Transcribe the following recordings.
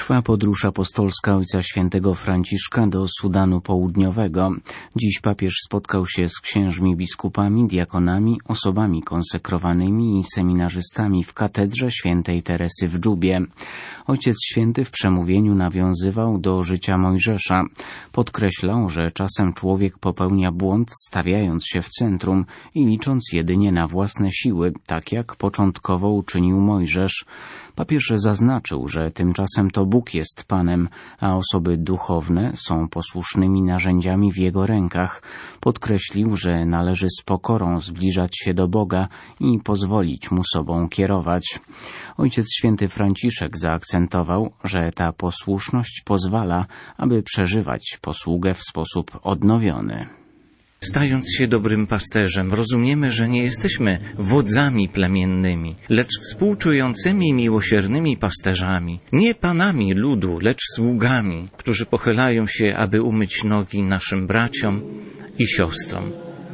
Trwa podróż apostolska Ojca Świętego Franciszka do Sudanu Południowego. Dziś papież spotkał się z księżmi biskupami, diakonami, osobami konsekrowanymi i seminarzystami w katedrze Świętej Teresy w Dżubie. Ojciec Święty w przemówieniu nawiązywał do życia Mojżesza. Podkreślał, że czasem człowiek popełnia błąd, stawiając się w centrum i licząc jedynie na własne siły, tak jak początkowo uczynił Mojżesz. Papież zaznaczył, że tymczasem to Bóg jest Panem, a osoby duchowne są posłusznymi narzędziami w Jego rękach. Podkreślił, że należy z pokorą zbliżać się do Boga i pozwolić Mu sobą kierować. Ojciec Święty Franciszek zaakcentował, że ta posłuszność pozwala, aby przeżywać posługę w sposób odnowiony. Stając się dobrym pasterzem, rozumiemy, że nie jesteśmy wodzami plemiennymi, lecz współczującymi, miłosiernymi pasterzami. Nie panami ludu, lecz sługami, którzy pochylają się, aby umyć nogi naszym braciom i siostrom.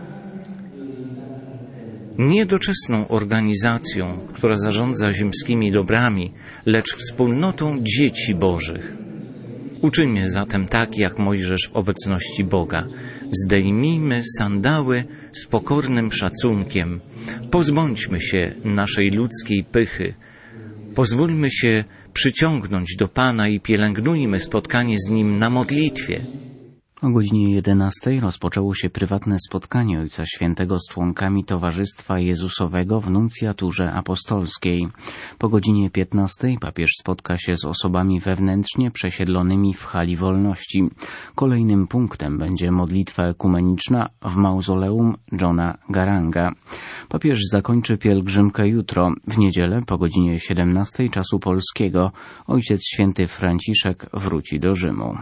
Niedoczesną organizacją, która zarządza ziemskimi dobrami, lecz wspólnotą dzieci Bożych. Uczyńmy zatem tak, jak Mojżesz w obecności Boga. Zdejmijmy sandały z pokornym szacunkiem. Pozbądźmy się naszej ludzkiej pychy. Pozwólmy się przyciągnąć do Pana i pielęgnujmy spotkanie z Nim na modlitwie. O godzinie 11 rozpoczęło się prywatne spotkanie Ojca Świętego z członkami Towarzystwa Jezusowego w nuncjaturze apostolskiej. Po godzinie 15 papież spotka się z osobami wewnętrznie przesiedlonymi w Hali Wolności. Kolejnym punktem będzie modlitwa ekumeniczna w mauzoleum Johna Garanga. Papież zakończy pielgrzymkę jutro. W niedzielę po godzinie 17 czasu polskiego Ojciec Święty Franciszek wróci do Rzymu.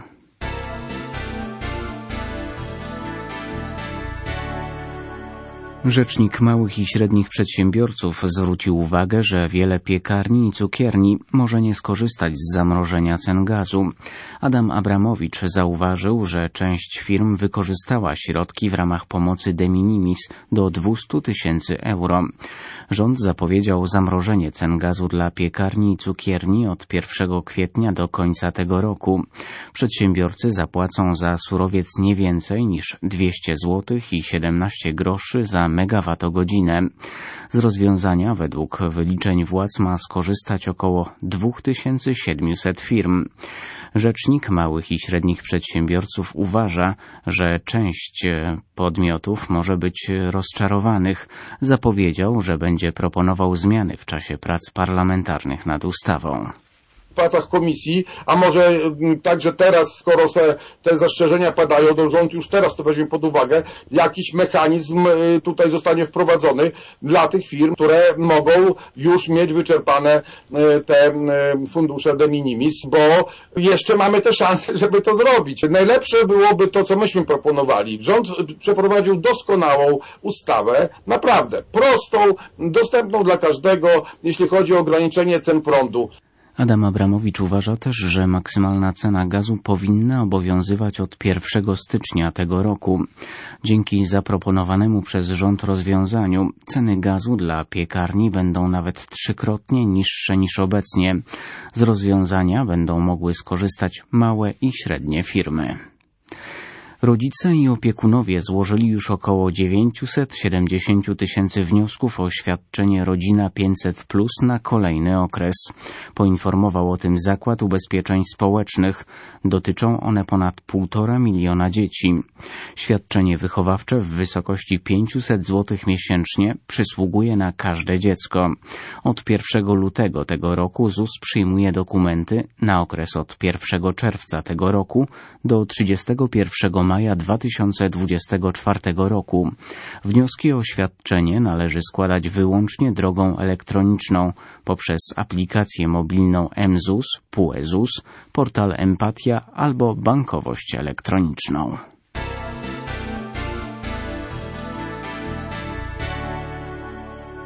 Rzecznik małych i średnich przedsiębiorców zwrócił uwagę, że wiele piekarni i cukierni może nie skorzystać z zamrożenia cen gazu. Adam Abramowicz zauważył, że część firm wykorzystała środki w ramach pomocy de minimis do 200 000 euro. Rząd zapowiedział zamrożenie cen gazu dla piekarni i cukierni od 1 kwietnia do końca tego roku. Przedsiębiorcy zapłacą za surowiec nie więcej niż 200 zł i 17 groszy za megawattogodzinę. Z rozwiązania według wyliczeń władz ma skorzystać około 2700 firm. Rzecznik małych i średnich przedsiębiorców uważa, że część podmiotów może być rozczarowanych. Zapowiedział, że będzie proponował zmiany w czasie prac parlamentarnych nad ustawą. W pracach komisji, a może także teraz, skoro te zastrzeżenia padają, to rząd już teraz to weźmie pod uwagę, jakiś mechanizm tutaj zostanie wprowadzony dla tych firm, które mogą już mieć wyczerpane te fundusze de minimis, bo jeszcze mamy te szanse, żeby to zrobić. Najlepsze byłoby to, co myśmy proponowali. Rząd przeprowadził doskonałą ustawę, naprawdę prostą, dostępną dla każdego, jeśli chodzi o ograniczenie cen prądu. Adam Abramowicz uważa też, że maksymalna cena gazu powinna obowiązywać od 1 stycznia tego roku. Dzięki zaproponowanemu przez rząd rozwiązaniu ceny gazu dla piekarni będą nawet 3-krotnie niższe niż obecnie. Z rozwiązania będą mogły skorzystać małe i średnie firmy. Rodzice i opiekunowie złożyli już około 970 000 wniosków o świadczenie Rodzina 500+ na kolejny okres. Poinformował o tym Zakład Ubezpieczeń Społecznych. Dotyczą one ponad 1,5 miliona dzieci. Świadczenie wychowawcze w wysokości 500 zł miesięcznie przysługuje na każde dziecko. Od 1 lutego tego roku ZUS przyjmuje dokumenty na okres od 1 czerwca tego roku do 31 maja 2024 roku. Wnioski o świadczenie należy składać wyłącznie drogą elektroniczną poprzez aplikację mobilną mZUS, PUE ZUS, portal Empatia albo bankowość elektroniczną.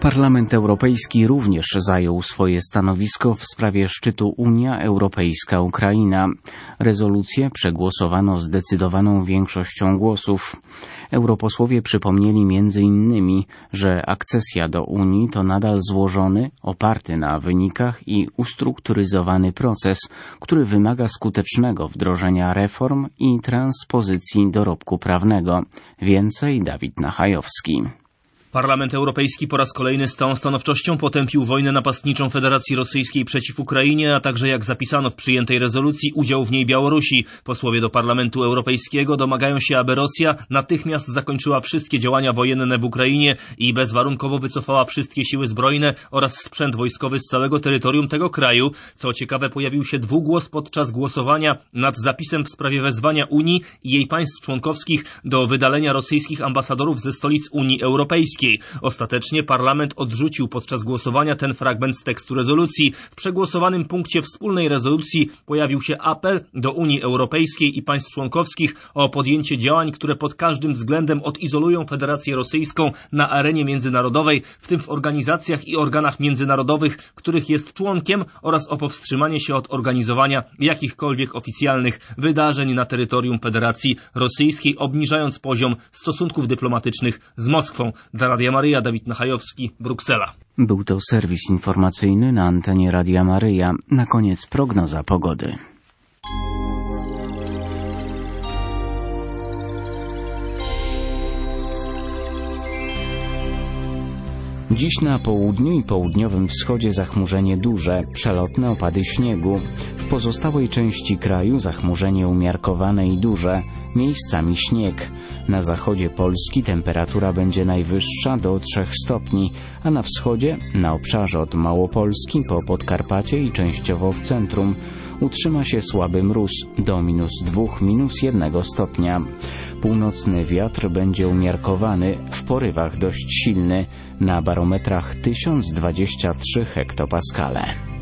Parlament Europejski również zajął swoje stanowisko w sprawie szczytu Unia Europejska-Ukraina. Rezolucję przegłosowano zdecydowaną większością głosów. Europosłowie przypomnieli m.in., że akcesja do Unii to nadal złożony, oparty na wynikach i ustrukturyzowany proces, który wymaga skutecznego wdrożenia reform i transpozycji dorobku prawnego. Więcej Dawid Nachajowski. Parlament Europejski po raz kolejny z całą stanowczością potępił wojnę napastniczą Federacji Rosyjskiej przeciw Ukrainie, a także, jak zapisano w przyjętej rezolucji, udział w niej Białorusi. Posłowie do Parlamentu Europejskiego domagają się, aby Rosja natychmiast zakończyła wszystkie działania wojenne w Ukrainie i bezwarunkowo wycofała wszystkie siły zbrojne oraz sprzęt wojskowy z całego terytorium tego kraju. Co ciekawe, pojawił się dwugłos podczas głosowania nad zapisem w sprawie wezwania Unii i jej państw członkowskich do wydalenia rosyjskich ambasadorów ze stolic Unii Europejskiej. Ostatecznie parlament odrzucił podczas głosowania ten fragment z tekstu rezolucji. W przegłosowanym punkcie wspólnej rezolucji pojawił się apel do Unii Europejskiej i państw członkowskich o podjęcie działań, które pod każdym względem odizolują Federację Rosyjską na arenie międzynarodowej, w tym w organizacjach i organach międzynarodowych, których jest członkiem, oraz o powstrzymanie się od organizowania jakichkolwiek oficjalnych wydarzeń na terytorium Federacji Rosyjskiej, obniżając poziom stosunków dyplomatycznych z Moskwą. Dla Radia Maryja, Dawid Nachajowski, Bruksela. Był to serwis informacyjny na antenie Radia Maryja. Na koniec prognoza pogody. Dziś na południu i południowym wschodzie zachmurzenie duże, przelotne opady śniegu. W pozostałej części kraju zachmurzenie umiarkowane i duże, miejscami śnieg. Na zachodzie Polski temperatura będzie najwyższa do 3 stopni, a na wschodzie, na obszarze od Małopolski po Podkarpacie i częściowo w centrum, utrzyma się słaby mróz do -2, -1 stopnia. Północny wiatr będzie umiarkowany, w porywach dość silny, na barometrach 1023 hektopaskale.